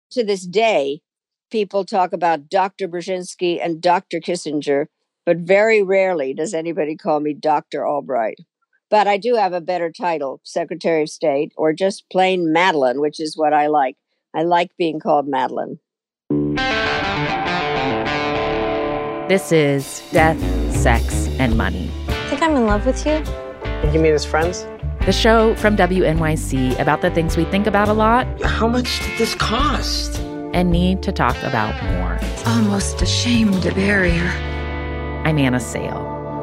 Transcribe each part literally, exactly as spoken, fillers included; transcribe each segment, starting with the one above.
To this day, people talk about Doctor Brzezinski and Doctor Kissinger, but very rarely does anybody call me Doctor Albright. But I do have a better title, Secretary of State, or just plain Madeleine, which is what I like. I like being called Madeleine. This is Death, Sex, and Money. I think I'm in love with you. Think you mean as friends? The show from W N Y C about the things we think about a lot. How much did this cost? And need to talk about more. Almost ashamed to bury her. I'm Anna Sale.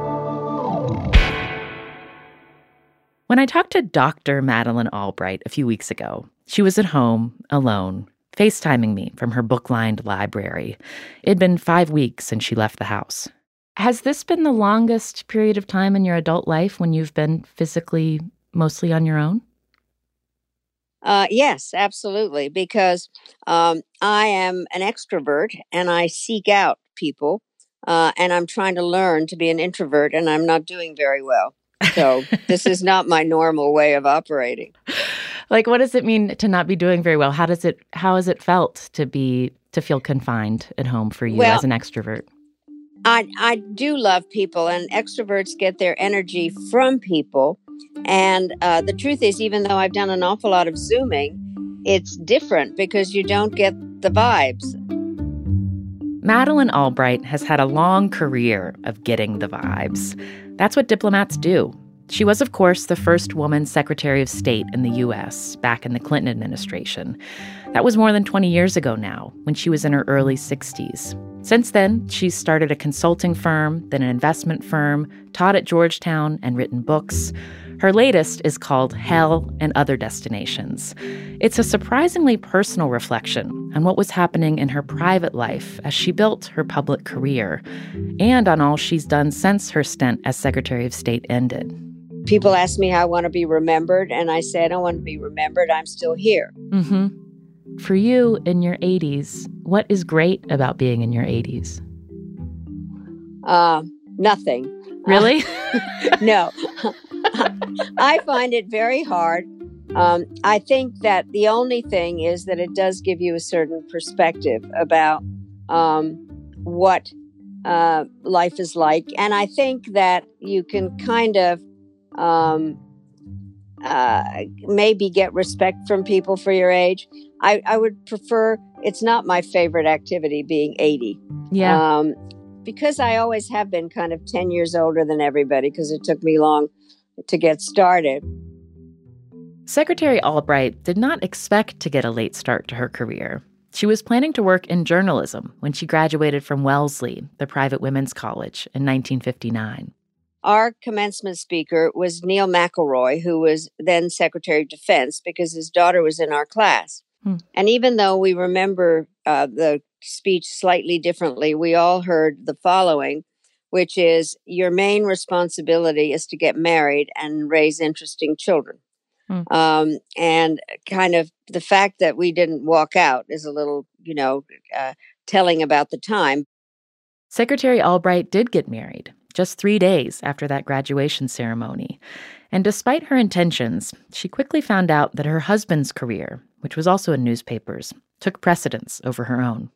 When I talked to Doctor Madeleine Albright a few weeks ago, she was at home, alone, FaceTiming me from her book-lined library. It'd been five weeks since she left the house. Has this been the longest period of time in your adult life when you've been physically mostly on your own? Uh, yes, absolutely, because um, I am an extrovert and I seek out people, uh, and I'm trying to learn to be an introvert, and I'm not doing very well. So this is not my normal way of operating. Like, what does it mean to not be doing very well? How does it, how has it felt to be, to feel confined at home for you well, as an extrovert? I, I do love people, and extroverts get their energy from people. And uh, the truth is, even though I've done an awful lot of Zooming, it's different because you don't get the vibes. Madeleine Albright has had a long career of getting the vibes. That's what diplomats do. She was, of course, the first woman Secretary of State in the U S back in the Clinton administration. That was more than twenty years ago now, when she was in her early sixties. Since then, she's started a consulting firm, then an investment firm, taught at Georgetown, and written books. Her latest is called Hell and Other Destinations. It's a surprisingly personal reflection on what was happening in her private life as she built her public career, and on all she's done since her stint as Secretary of State ended. People ask me how I want to be remembered, and I say, I don't want to be remembered. I'm still here. Mm-hmm. For you, in your eighties, what is great about being in your eighties? Uh, nothing. Really? Uh, no. I find it very hard. Um, I think that the only thing is that it does give you a certain perspective about um, what uh, life is like. And I think that you can kind of um, uh, maybe get respect from people for your age. I, I would prefer, it's not my favorite activity being eighty. Yeah. Um, because I always have been kind of ten years older than everybody because it took me long to get started. Secretary Albright did not expect to get a late start to her career. She was planning to work in journalism when she graduated from Wellesley, the private women's college, in nineteen fifty-nine. Our commencement speaker was Neil McElroy, who was then Secretary of Defense, because his daughter was in our class. Hmm. And even though we remember uh, the speech slightly differently, we all heard the following, which is, your main responsibility is to get married and raise interesting children. Mm. Um, and kind of the fact that we didn't walk out is a little, you know, uh, telling about the time. Secretary Albright did get married just three days after that graduation ceremony. And despite her intentions, she quickly found out that her husband's career, which was also in newspapers, took precedence over her own.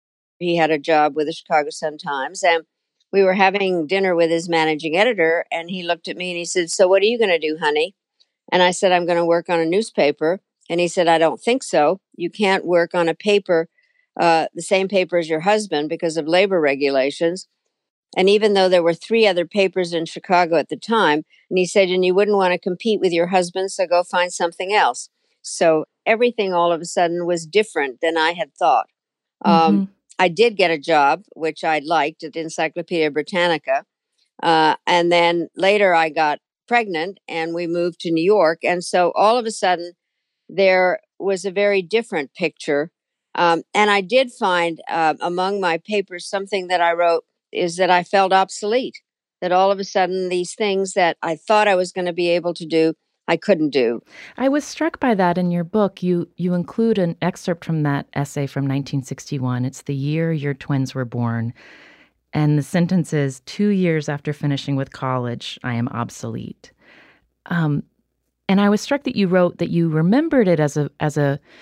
He had a job with the Chicago Sun-Times, and we were having dinner with his managing editor, and he looked at me and he said, so what are you going to do, honey? And I said, I'm going to work on a newspaper. And he said, I don't think so. You can't work on a paper, uh, the same paper as your husband because of labor regulations. And even though there were three other papers in Chicago at the time, and he said, and you wouldn't want to compete with your husband, so go find something else. So everything all of a sudden was different than I had thought. Mm-hmm. Um, I did get a job, which I liked, at Encyclopedia Britannica. Uh, and then later I got pregnant and we moved to New York. And so all of a sudden there was a very different picture. Um, and I did find uh, among my papers something that I wrote is that I felt obsolete, that all of a sudden these things that I thought I was going to be able to do, I couldn't do. I was struck by that in your book. You you include an excerpt from that essay from nineteen sixty-one. It's the year your twins were born. And the sentence is, two years after finishing with college, I am obsolete. Um, and I was struck that you wrote that you remembered it as a as a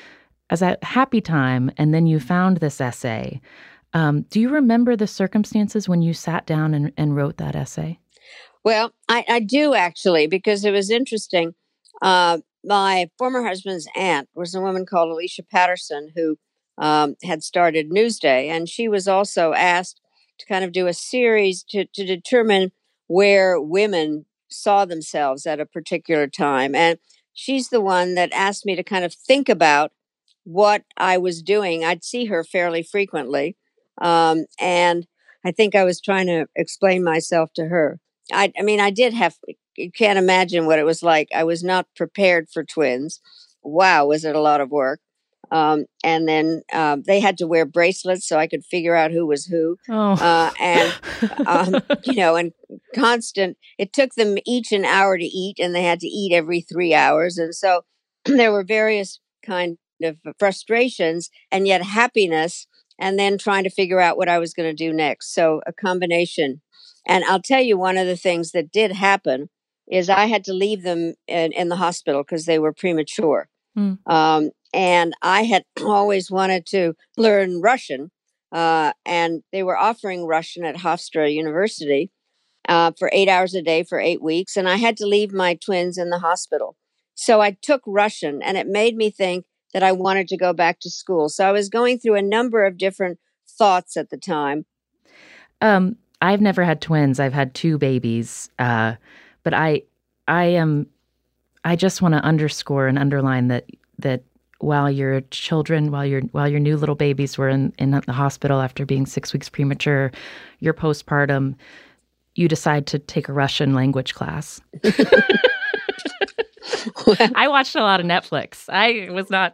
as a happy time, and then you found this essay. Um, do you remember the circumstances when you sat down and, and wrote that essay? Well, I, I do actually, because it was interesting. Uh, my former husband's aunt was a woman called Alicia Patterson who um, had started Newsday, and she was also asked to kind of do a series to, to determine where women saw themselves at a particular time. And she's the one that asked me to kind of think about what I was doing. I'd see her fairly frequently. Um, and I think I was trying to explain myself to her. I, I mean, I did have, you can't imagine what it was like. I was not prepared for twins. Wow, was it a lot of work. Um, and then um, they had to wear bracelets so I could figure out who was who. Oh. Uh, and, um, you know, and constant, it took them each an hour to eat, and they had to eat every three hours. And so there were various kind of frustrations and yet happiness, and then trying to figure out what I was going to do next. So a combination. And I'll tell you, one of the things that did happen is I had to leave them in, in the hospital because they were premature. Mm. Um, and I had always wanted to learn Russian, uh, and they were offering Russian at Hofstra University uh, for eight hours a day for eight weeks. And I had to leave my twins in the hospital. So I took Russian, and it made me think that I wanted to go back to school. So I was going through a number of different thoughts at the time. Um, I've never had twins. I've had two babies. Uh, but I, I am, I just want to underscore and underline that, that while your children, while your, while your new little babies were in, in the hospital after being six weeks premature, your postpartum, you decide to take a Russian language class. Well, I watched a lot of Netflix. I was not.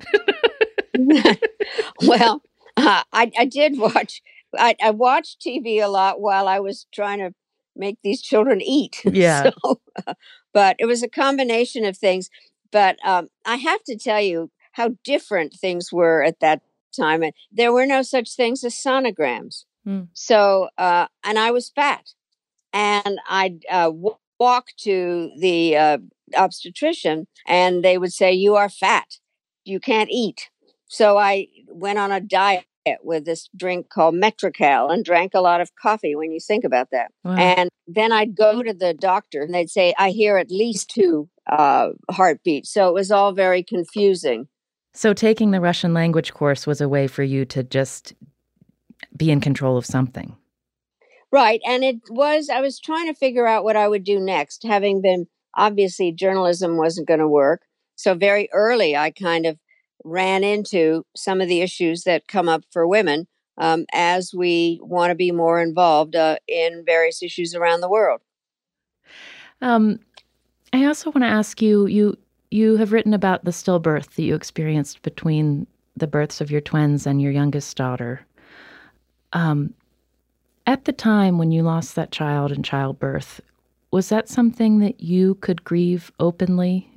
Well, uh, I, I did watch. I, I watched T V a lot while I was trying to make these children eat. Yeah. So, uh, but it was a combination of things. But um, I have to tell you how different things were at that time. And there were no such things as sonograms. Mm. So, uh, and I was fat. And I'd uh, w- walk to the uh, obstetrician, and they would say, "You are fat. You can't eat." So I went on a diet with this drink called Metrocal and drank a lot of coffee, when you think about that. Wow. And then I'd go to the doctor, and they'd say, "I hear at least two uh, heartbeats." So it was all very confusing. So taking the Russian language course was a way for you to just be in control of something. Right. And it was, I was trying to figure out what I would do next, having been, obviously, journalism wasn't going to work. So very early, I kind of ran into some of the issues that come up for women um, as we want to be more involved uh, in various issues around the world. Um, I also want to ask you, you, you have written about the stillbirth that you experienced between the births of your twins and your youngest daughter. Um, At the time when you lost that child in childbirth, was that something that you could grieve openly?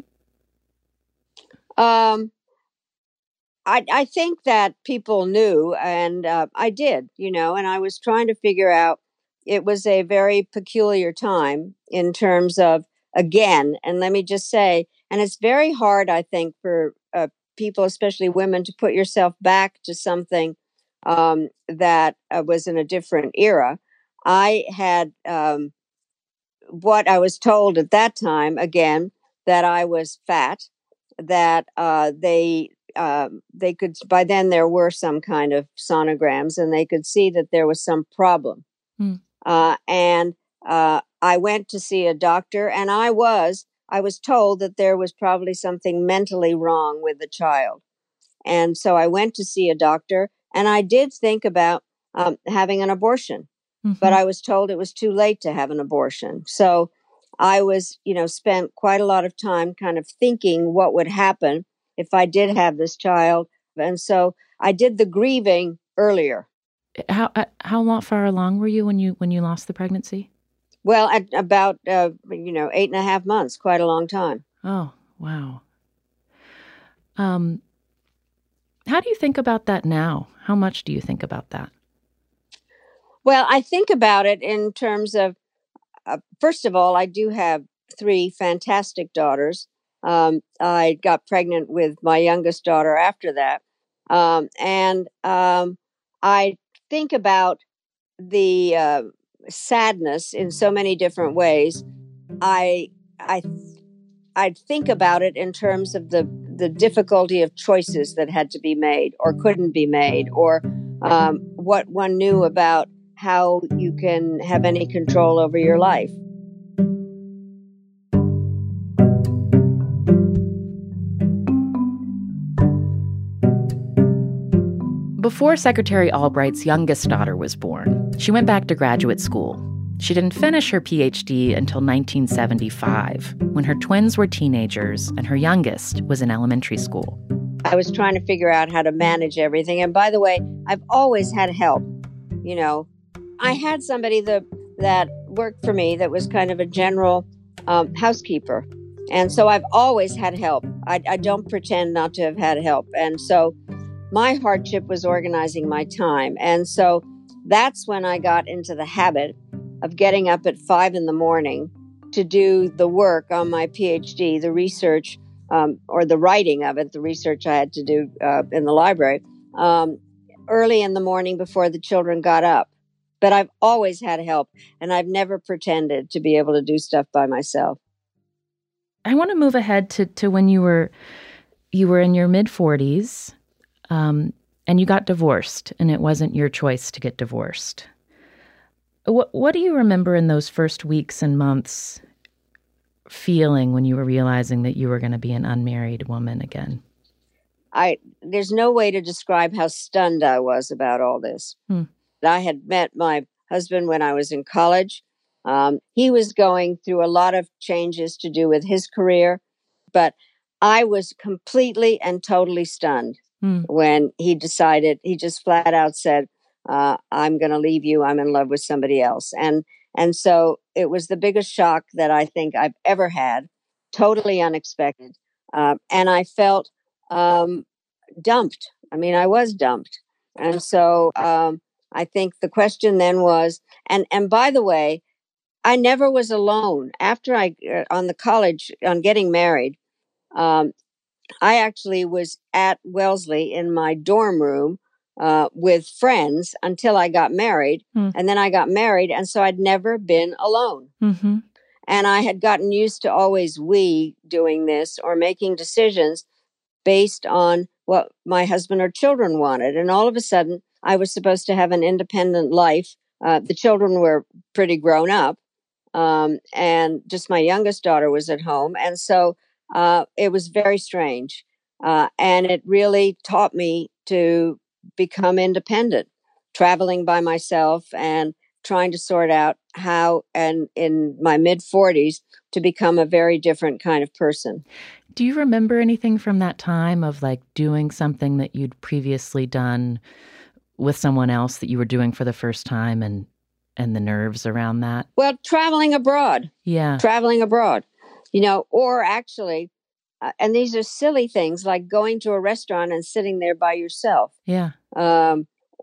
Um, I, I think that people knew, and uh, I did, you know, and I was trying to figure out, it was a very peculiar time in terms of, again, and let me just say, and it's very hard, I think, for uh, people, especially women, to put yourself back to something um, that uh, was in a different era. I had um, what I was told at that time, again, that I was fat, that uh, they uh, they could, by then there were some kind of sonograms, and they could see that there was some problem. Mm. Uh, and uh, I went to see a doctor, and I was, I was told that there was probably something mentally wrong with the child. And so I went to see a doctor, and I did think about um, having an abortion, Mm-hmm. but I was told it was too late to have an abortion. So I was, you know, spent quite a lot of time kind of thinking what would happen if I did have this child. And so I did the grieving earlier. How uh, how long, far along were you when you when you lost the pregnancy? Well, at about, uh, you know, eight and a half months, quite a long time. Oh, wow. Um, how do you think about that now? How much do you think about that? Well, I think about it in terms of, uh, first of all, I do have three fantastic daughters. Um, I got pregnant with my youngest daughter after that. Um, and um, I think about the uh, sadness in so many different ways. I I I think about it in terms of the the difficulty of choices that had to be made or couldn't be made, or um, what one knew about how you can have any control over your life. Before Secretary Albright's youngest daughter was born, she went back to graduate school. She didn't finish her P H D until nineteen seventy-five, when her twins were teenagers and her youngest was in elementary school. I was trying to figure out how to manage everything. And by the way, I've always had help. You know, I had somebody that, that worked for me that was kind of a general um, housekeeper. And so I've always had help. I, I don't pretend not to have had help. And so my hardship was organizing my time. And so that's when I got into the habit of getting up at five in the morning to do the work on my P H D, the research, um, or the writing of it, the research I had to do uh, in the library, um, early in the morning before the children got up. But I've always had help, and I've never pretended to be able to do stuff by myself. I want to move ahead to, to when you were you were in your mid-forties, um, and you got divorced, and it wasn't your choice to get divorced. What what do you remember in those first weeks and months feeling when you were realizing that you were going to be an unmarried woman again? I there's no way to describe how stunned I was about all this. Hmm. I had met my husband when I was in college. Um, he was going through a lot of changes to do with his career, but I was completely and totally stunned hmm. when he decided, he just flat out said, uh, I'm going to leave you. I'm in love with somebody else. And and so it was the biggest shock that I think I've ever had, totally unexpected. Uh, and I felt um, dumped. I mean, I was dumped. And so um, I think the question then was, and, and by the way, I never was alone. After I, uh, on the college, on getting married, um, I actually was at Wellesley in my dorm room uh, with friends until I got married. Mm. And then I got married. And so I'd never been alone. Mm-hmm. And I had gotten used to always we doing this or making decisions based on what my husband or children wanted. And all of a sudden, I was supposed to have an independent life. Uh, the children were pretty grown up. Um, and just my youngest daughter was at home. And so uh, it was very strange. Uh, and it really taught me to become independent, traveling by myself and trying to sort out how, and in my mid forties, to become a very different kind of person. Do you remember anything from that time of like doing something that you'd previously done with someone else that you were doing for the first time and and the nerves around that? Well, traveling abroad. Yeah. Traveling abroad, you know, or actually, uh, and these are silly things like going to a restaurant and sitting there by yourself. Yeah. Um,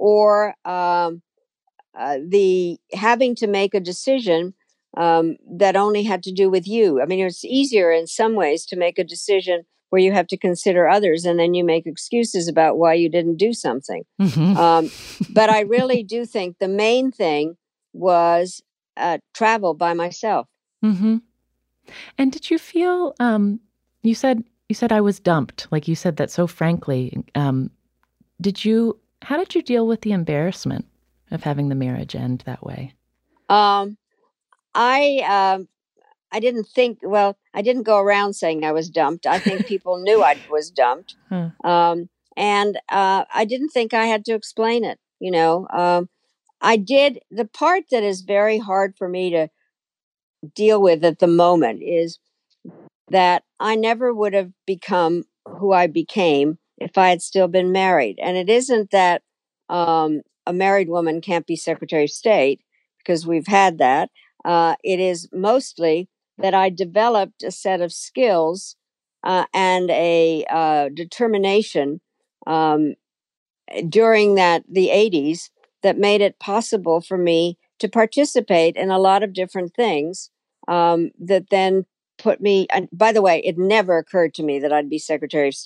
or um, uh, the having to make a decision um, that only had to do with you. I mean, it's easier in some ways to make a decision where you have to consider others and then you make excuses about why you didn't do something. Mm-hmm. Um, but I really do think the main thing was uh, travel by myself. Mm-hmm. And did you feel, um, you said, you said I was dumped, like you said that so frankly. Um, did you, how did you deal with the embarrassment of having the marriage end that way? Um, I, um, I didn't think, well, I didn't go around saying I was dumped. I think people knew I was dumped. Huh. Um, and uh, I didn't think I had to explain it, you know. Um, I did. The part that is very hard for me to deal with at the moment is that I never would have become who I became if I had still been married. And it isn't that um, a married woman can't be Secretary of State, because we've had that. Uh, it is mostly that I developed a set of skills uh, and a uh, determination um, during that the eighties that made it possible for me to participate in a lot of different things um, that then put me, and by the way, it never occurred to me that I'd be Secretary of State.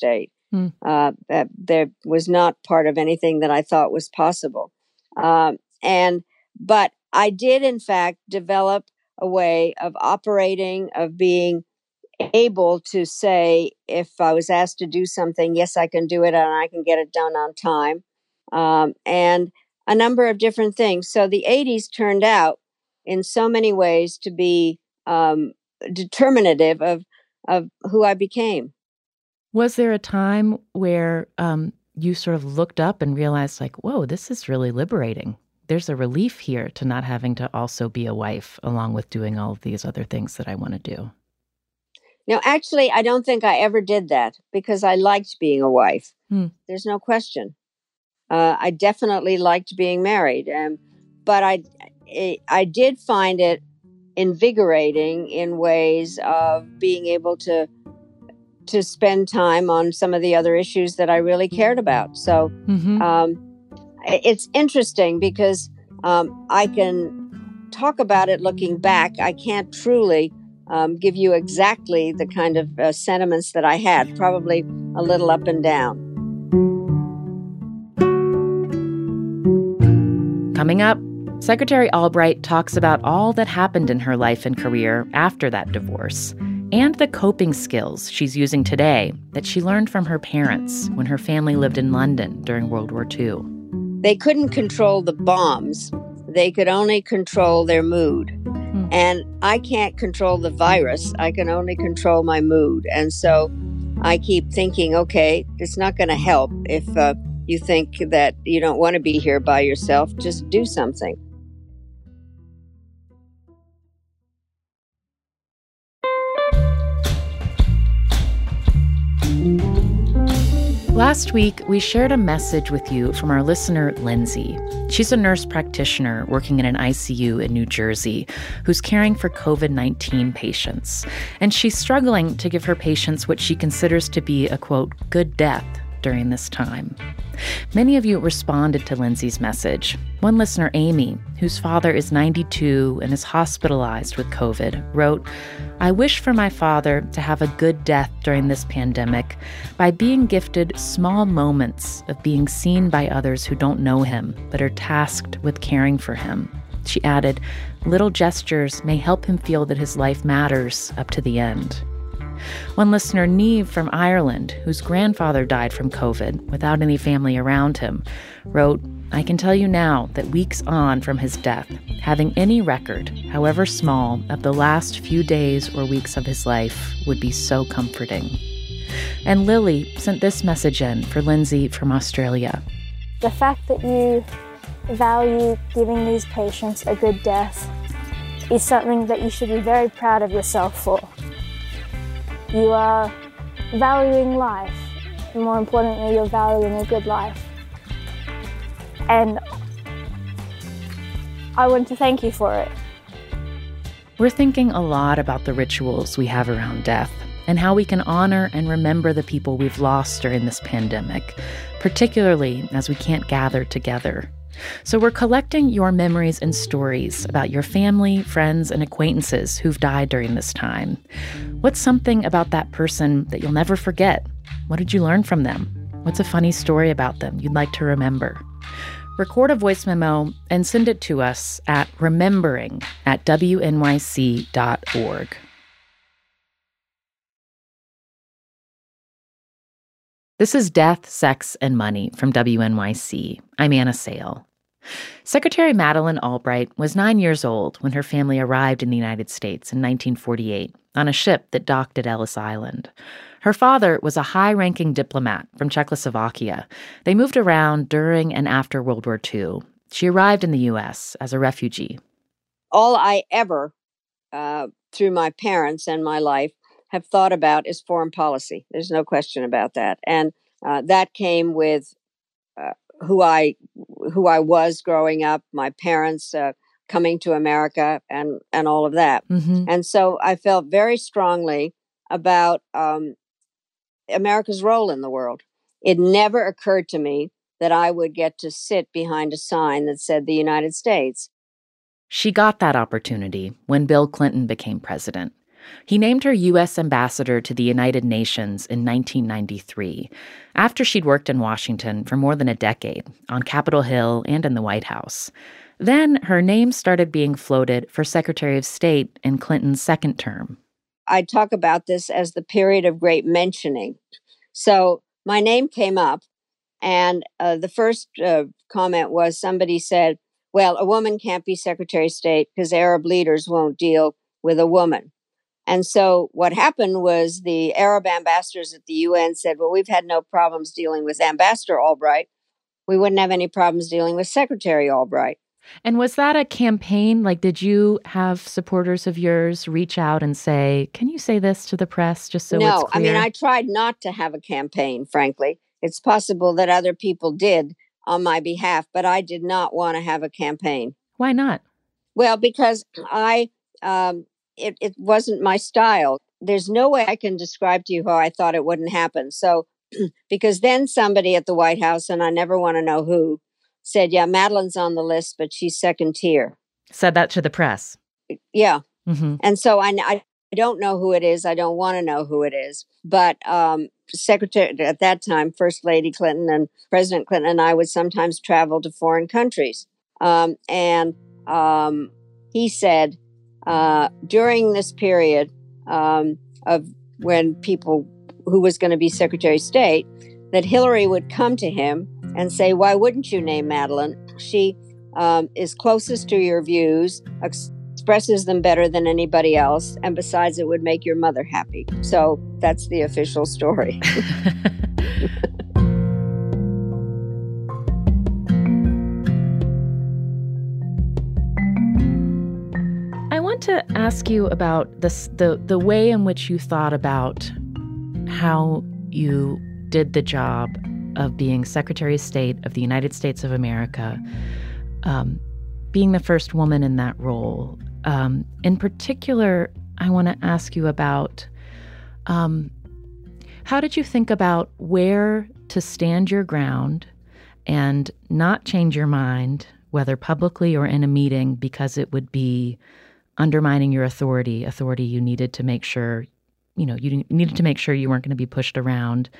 Hmm. Uh, that there was not part of anything that I thought was possible. Um, and but I did, in fact, develop a way of operating, of being able to say, if I was asked to do something, yes, I can do it, and I can get it done on time, um, and a number of different things. So the eighties turned out, in so many ways, to be um, determinative of of who I became. Was there a time where um, you sort of looked up and realized, like, whoa, this is really liberating? There's a relief here to not having to also be a wife along with doing all of these other things that I want to do. No, actually, I don't think I ever did that because I liked being a wife. Hmm. There's no question. Uh, I definitely liked being married, um, but I, I did find it invigorating in ways of being able to to spend time on some of the other issues that I really cared about. So Mm-hmm. um, it's interesting because um, I can talk about it looking back. I can't truly um, give you exactly the kind of uh, sentiments that I had, probably a little up and down. Coming up, Secretary Albright talks about all that happened in her life and career after that divorce, and the coping skills she's using today that she learned from her parents when her family lived in London during World War Two. They couldn't control the bombs. They could only control their mood. Hmm. And I can't control the virus. I can only control my mood. And so I keep thinking, okay, it's not going to help if uh, you think that you don't want to be here by yourself. Just do something. Last week, we shared a message with you from our listener, Lindsay. She's a nurse practitioner working in an I C U in New Jersey who's caring for covid nineteen patients. And she's struggling to give her patients what she considers to be a, quote, good death during this time. Many of you responded to Lindsay's message. One listener, Amy, whose father is ninety-two and is hospitalized with COVID, wrote, I wish for my father to have a good death during this pandemic by being gifted small moments of being seen by others who don't know him but are tasked with caring for him. She added, little gestures may help him feel that his life matters up to the end. One listener, Neve from Ireland, whose grandfather died from COVID without any family around him, wrote, I can tell you now that weeks on from his death, having any record, however small, of the last few days or weeks of his life would be so comforting. And Lily sent this message in for Lindsay from Australia. The fact that you value giving these patients a good death is something that you should be very proud of yourself for. You are valuing life, and more importantly, you're valuing a good life. And I want to thank you for it. We're thinking a lot about the rituals we have around death and how we can honor and remember the people we've lost during this pandemic, particularly as we can't gather together. So we're collecting your memories and stories about your family, friends, and acquaintances who've died during this time. What's something about that person that you'll never forget? What did you learn from them? What's a funny story about them you'd like to remember? Record a voice memo and send it to us at remembering at W N Y C dot org. This is Death, Sex, and Money from W N Y C. I'm Anna Sale. Secretary Madeleine Albright was nine years old when her family arrived in the United States in nineteen forty-eight on a ship that docked at Ellis Island. Her father was a high-ranking diplomat from Czechoslovakia. They moved around during and after World War Two. She arrived in the U S as a refugee. All I ever, uh, through my parents and my life, have thought about is foreign policy. There's no question about that. And uh, that came with uh, who I who I was growing up, my parents uh, coming to America and, and all of that. Mm-hmm. And so I felt very strongly about um, America's role in the world. It never occurred to me that I would get to sit behind a sign that said the United States. She got that opportunity when Bill Clinton became president. He named her U S ambassador to the United Nations in nineteen ninety-three, after she'd worked in Washington for more than a decade, on Capitol Hill and in the White House. Then her name started being floated for Secretary of State in Clinton's second term. I talk about this as the period of great mentioning. So my name came up, and uh, the first uh, comment was somebody said, well, a woman can't be Secretary of State because Arab leaders won't deal with a woman. And so what happened was the Arab ambassadors at the U N said, well, we've had no problems dealing with Ambassador Albright. We wouldn't have any problems dealing with Secretary Albright. And was that a campaign? Like, did you have supporters of yours reach out and say, can you say this to the press just so no, it's clear? I mean, I tried not to have a campaign, frankly. It's possible that other people did on my behalf, but I did not want to have a campaign. Why not? Well, because I, um, it, it wasn't my style. There's no way I can describe to you how I thought it wouldn't happen. So, because then somebody at the White House, and I never want to know who, said, yeah, Madeleine's on the list, but she's second tier. Said that to the press. Yeah. Mm-hmm. And so I, I don't know who it is. I don't want to know who it is. But um, Secretary, at that time, First Lady Clinton and President Clinton and I would sometimes travel to foreign countries. Um, and um, he said, uh, during this period um, of when people, who was going to be Secretary of State, that Hillary would come to him and say, why wouldn't you name Madeleine? She um, is closest to your views, ex- expresses them better than anybody else, and besides, it would make your mother happy. So that's the official story. I want to ask you about this, the, the way in which you thought about how you did the job of being Secretary of State of the United States of America, um, being the first woman in that role. Um, in particular, I want to ask you about um, how did you think about where to stand your ground and not change your mind, whether publicly or in a meeting, because it would be undermining your authority, authority you needed to make sure, you know, you needed to make sure you weren't going to be pushed around.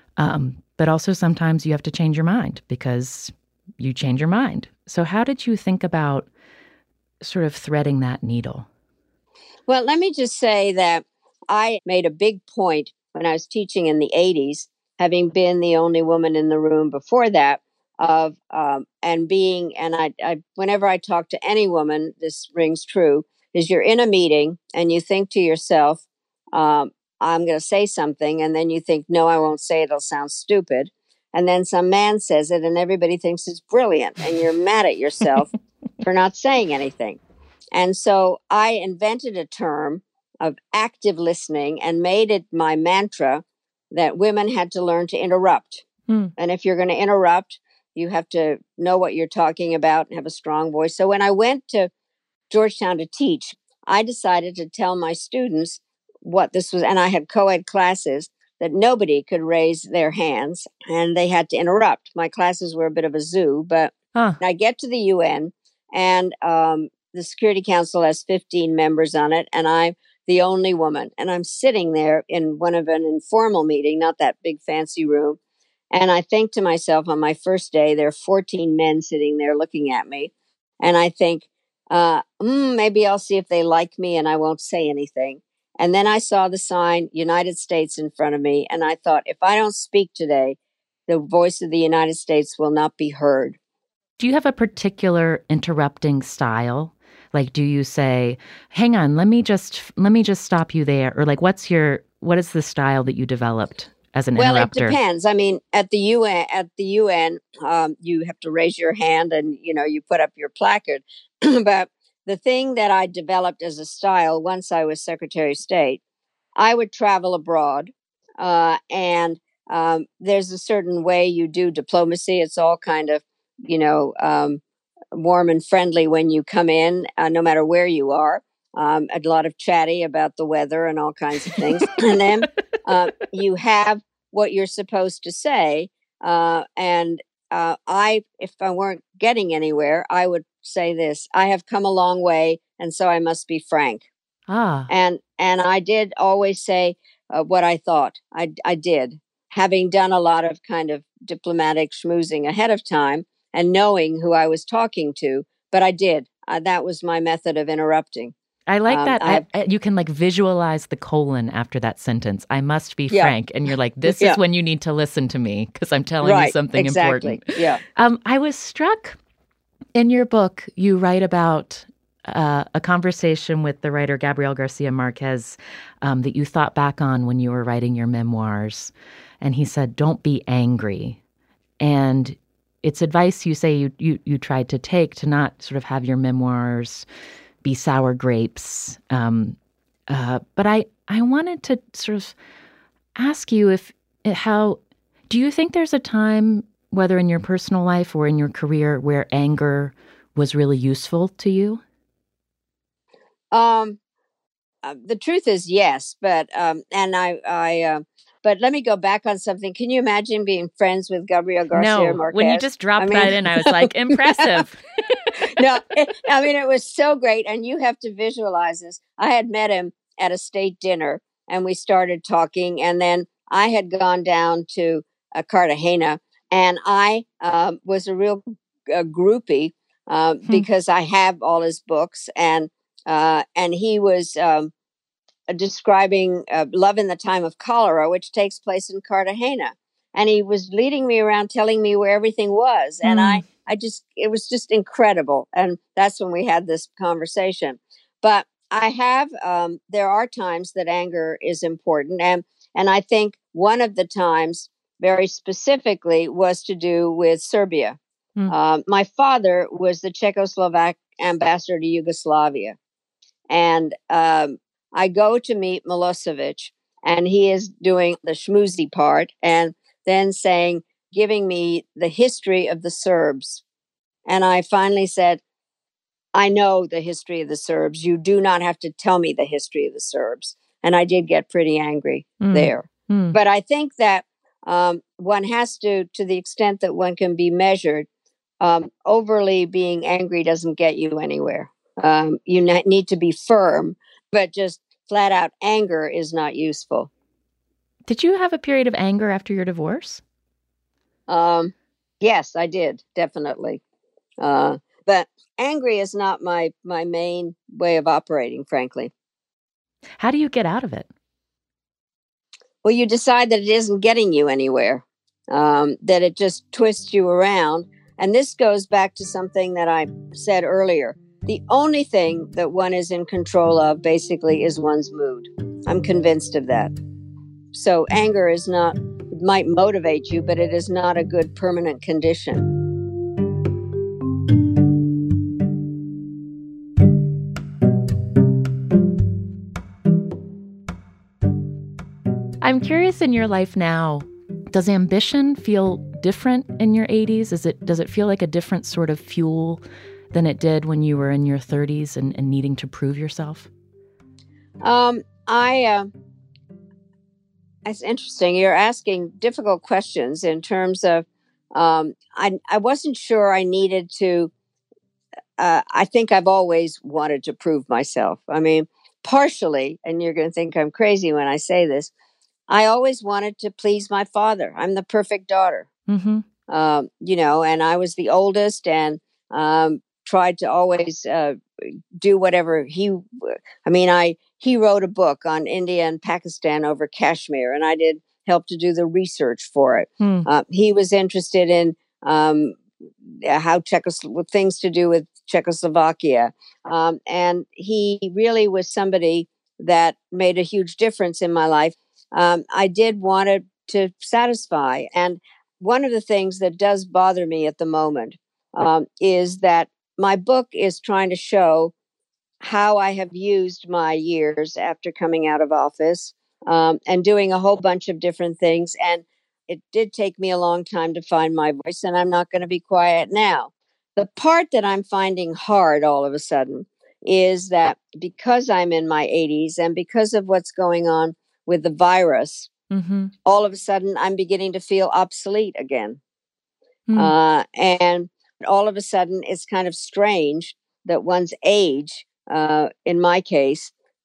Um, but also sometimes you have to change your mind because you change your mind. So how did you think about sort of threading that needle? Well, let me just say that I made a big point when I was teaching in the eighties, having been the only woman in the room before that, of um, and being, and I, I, whenever I talk to any woman, this rings true, is you're in a meeting and you think to yourself, um, I'm going to say something, and then you think, no, I won't say it, it'll sound stupid. And then some man says it, and everybody thinks it's brilliant, and you're mad at yourself for not saying anything. And so I invented a term of active listening and made it my mantra that women had to learn to interrupt. Mm. And if you're going to interrupt, you have to know what you're talking about and have a strong voice. So when I went to Georgetown to teach, I decided to tell my students what this was, and I had co-ed classes, that nobody could raise their hands and they had to interrupt. My classes were a bit of a zoo, but huh. I get to the U N and um, the Security Council has fifteen members on it, and I'm the only woman. And I'm sitting there in one of an informal meeting, not that big fancy room. And I think to myself, on my first day, there are fourteen men sitting there looking at me. And I think, uh, mm, maybe I'll see if they like me and I won't say anything. And then I saw the sign, United States, in front of me. And I thought, if I don't speak today, the voice of the United States will not be heard. Do you have a particular interrupting style? Like, do you say, hang on, let me just let me just stop you there? Or like, what's your what is the style that you developed as an well, interrupter? Well, it depends. I mean, at the U N, at the U N, um, you have to raise your hand and, you know, you put up your placard. But the thing that I developed as a style once I was Secretary of State, I would travel abroad uh, and um, there's a certain way you do diplomacy. It's all kind of, you know, um, warm and friendly when you come in, uh, no matter where you are. Um, a lot of chatty about the weather and all kinds of things. And then uh, you have what you're supposed to say. Uh, and uh, I, if I weren't getting anywhere, I would say this: I have come a long way, and so I must be frank. Ah, And and I did always say uh, what I thought. I I did, having done a lot of kind of diplomatic schmoozing ahead of time and knowing who I was talking to. But I did. Uh, that was my method of interrupting. I like Um, that. I I, have, I, you can like visualize the colon after that sentence. I must be yeah, frank. And you're like, this is yeah, when you need to listen to me because I'm telling you right, something exactly, important. yeah. Um, I was struck in your book, you write about uh, a conversation with the writer Gabriel Garcia Marquez um, that you thought back on when you were writing your memoirs. And he said, don't be angry. And it's advice you say you, you, you tried to take to not sort of have your memoirs be sour grapes. Um, uh, but I, I wanted to sort of ask you if how do you think there's a time, whether in your personal life or in your career, where anger was really useful to you? Um, uh, the truth is yes, but um, and I, I, uh, but let me go back on something. Can you imagine being friends with Gabriel Garcia No, when you Marquez? just I dropped mean, that in, I was like, impressive. no, it, I mean, it was so great. And you have to visualize this. I had met him at a state dinner and we started talking. And then I had gone down to uh, Cartagena and I um, was a real uh, groupie uh, Hmm. because I have all his books. And, uh, and he was um, describing uh, Love in the Time of Cholera, which takes place in Cartagena. And he was leading me around telling me where everything was. And Hmm. I, I just, it was just incredible. And that's when we had this conversation. But I have, um, there are times that anger is important. And, and I think one of the times very specifically was to do with Serbia. Hmm. Um, my father was the Czechoslovak ambassador to Yugoslavia. And um, I go to meet Milosevic, and he is doing the schmoozy part and then saying, giving me the history of the Serbs. And I finally said, I know the history of the Serbs. You do not have to tell me the history of the Serbs. And I did get pretty angry Hmm. there. Hmm. But I think that um, one has to, to the extent that one can be measured, um, overly being angry doesn't get you anywhere. Um, you ne- need to be firm, but just flat out anger is not useful. Did you have a period of anger after your divorce? Um, yes, I did, definitely. Uh, but angry is not my, my main way of operating, frankly. How do you get out of it? Well, you decide that it isn't getting you anywhere, um, that it just twists you around. And this goes back to something that I said earlier. The only thing that one is in control of, basically, is one's mood. I'm convinced of that. So anger is not, it might motivate you, but it is not a good permanent condition. I'm curious, in your life now, does ambition feel different in your eighties? Is it, does it feel like a different sort of fuel than it did when you were in your thirties and, and needing to prove yourself? Um, I, uh, it's interesting. You're asking difficult questions in terms of, um, I, I wasn't sure I needed to, uh, I think I've always wanted to prove myself. I mean, partially, and you're going to think I'm crazy when I say this, I always wanted to please my father. I'm the perfect daughter. Mm-hmm. Um, you know, and I was the oldest and um, tried to always uh, do whatever he, I mean, I, he wrote a book on India and Pakistan over Kashmir, and I did help to do the research for it. Hmm. Uh, he was interested in um, how Czechos- things to do with Czechoslovakia. Um, and he really was somebody that made a huge difference in my life. Um, I did want to, to satisfy. And one of the things that does bother me at the moment um, is that my book is trying to show how I have used my years after coming out of office um, and doing a whole bunch of different things. And it did take me a long time to find my voice, and I'm not going to be quiet now. The part that I'm finding hard all of a sudden is that because I'm in my eighties and because of what's going on with the virus, Mm-hmm. all of a sudden I'm beginning to feel obsolete again. Hmm. Uh, and all of a sudden it's kind of strange that one's age, uh, in my case,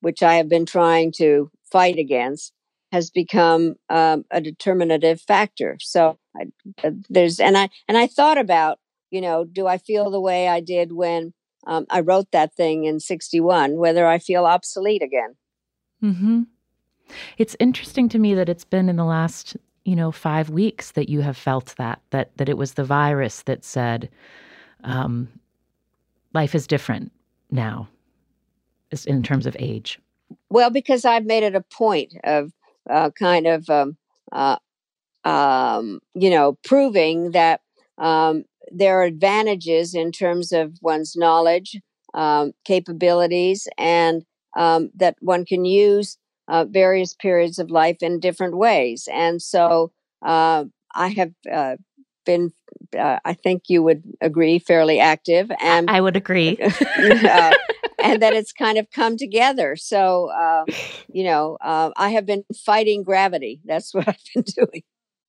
which I have been trying to fight against, has become um, a determinative factor. So I, uh, there's, and I, and I thought about, you know, do I feel the way I did when um, I wrote that thing in sixty-one, whether I feel obsolete again? Mm-hmm. It's interesting to me that it's been in the last, you know, five weeks that you have felt that, that, that it was the virus that said, um, life is different now in terms of age. Well, because I've made it a point of uh, kind of, um, uh, um, you know, proving that um, there are advantages in terms of one's knowledge, um, capabilities, and um, that one can use uh, various periods of life in different ways. And so uh, I have uh, been, uh, I think you would agree, fairly active. And I would agree. uh, and that it's kind of come together. So, uh, you know, uh, I have been fighting gravity. That's what I've been doing.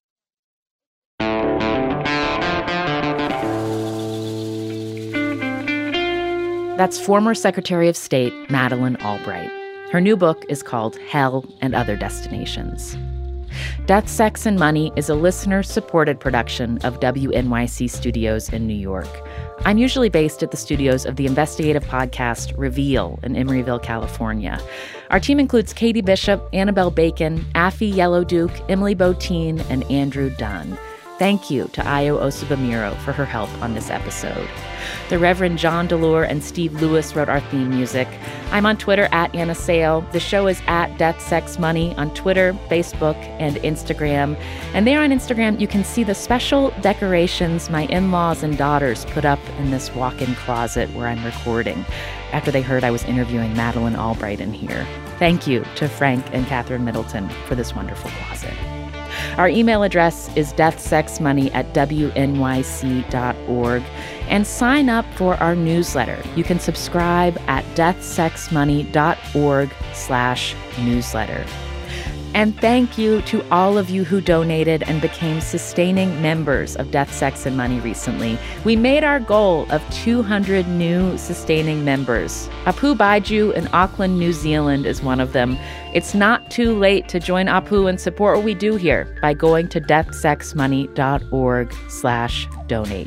That's former Secretary of State Madeleine Albright. Her new book is called Hell and Other Destinations. Death, Sex, and Money is a listener-supported production of W N Y C Studios in New York. I'm usually based at the studios of the investigative podcast Reveal in Emeryville, California. Our team includes Katie Bishop, Annabelle Bacon, Affy Yellow Duke, Emily Botine, and Andrew Dunn. Thank you to Ayo Osubamiro for her help on this episode. The Reverend John Delore and Steve Lewis wrote our theme music. I'm on Twitter at Anna Sale. The show is at Death, Sex, Money on Twitter, Facebook, and Instagram. And there on Instagram, you can see the special decorations my in-laws and daughters put up in this walk-in closet where I'm recording after they heard I was interviewing Madeleine Albright in here. Thank you to Frank and Catherine Middleton for this wonderful closet. Our email address is deathsexmoney at W N Y C dot org. And sign up for our newsletter. You can subscribe at deathsexmoney.org slash newsletter. And thank you to all of you who donated and became sustaining members of Death, Sex, and Money recently. We made our goal of two hundred new sustaining members. Apu Baiju in Auckland, New Zealand is one of them. It's not too late to join Apu and support what we do here by going to deathsexmoney.org slash donate.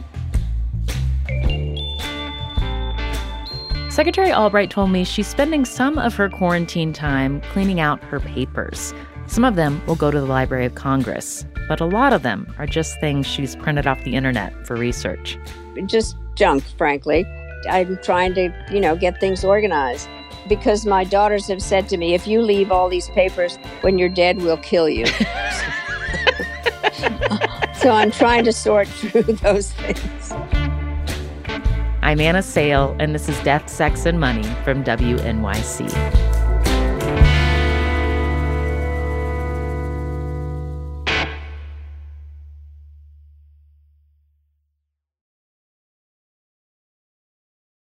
Secretary Albright told me she's spending some of her quarantine time cleaning out her papers. Some of them will go to the Library of Congress, but a lot of them are just things she's printed off the internet for research. Just junk, frankly. I'm trying to, you know, get things organized because my daughters have said to me, if you leave all these papers when you're dead, we'll kill you. So I'm trying to sort through those things. I'm Anna Sale, and this is Death, Sex, and Money from W N Y C.